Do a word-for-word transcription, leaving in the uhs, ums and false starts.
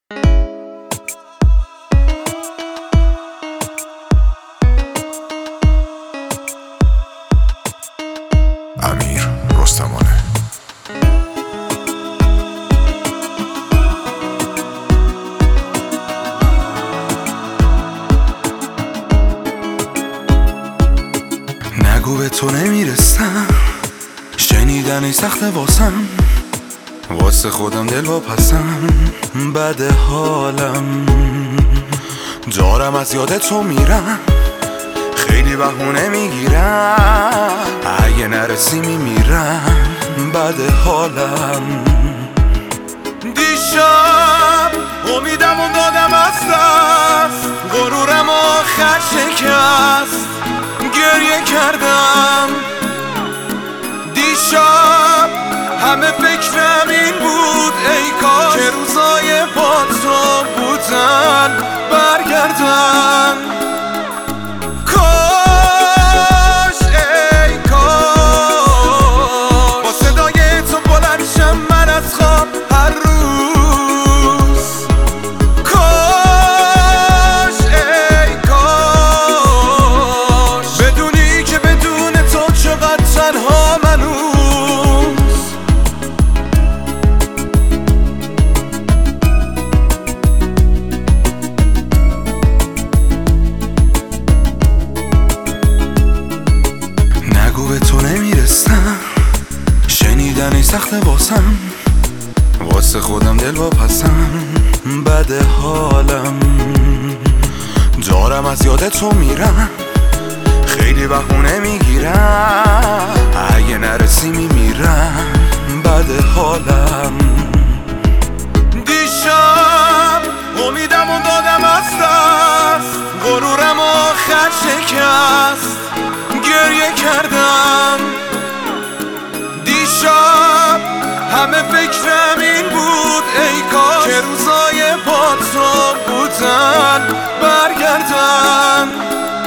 امیر رستمانه. نگو به تو نمیرسم، شنیدنی سخت واسم، واسه خودم دل واپسم، بده حالم، دارم از یاد تو میرم، خیلی بهونه میگیرم، اگه نرسی میمیرم، بده حالم. دیشب امیدم و دادم از دست، غرورم آخر شکست، گریه کردم. دیشب همه فکرم این بود، ای کاش که روزای با تو بودن برگردن. کاش ای کاش با صدای تو بلند شم من از خواب هر روز. کاش ای کاش بدونی که بدون تو چقدر تنها منو. نگو به تو نمیرسم، شنیدنی سخت واسم، واسه خودم دل واپسم، بده حالم، دارم از یاد تو میرم، خیلی بهونه میگیرم، اگه نرسی میمیرم، بده حالم. دیشب امیدم و دادم از دست، غرورم آخر شکست، گریه کردم. دیشب همه فکرم این بود، ای کاش که روزای با تو بودن برگردن.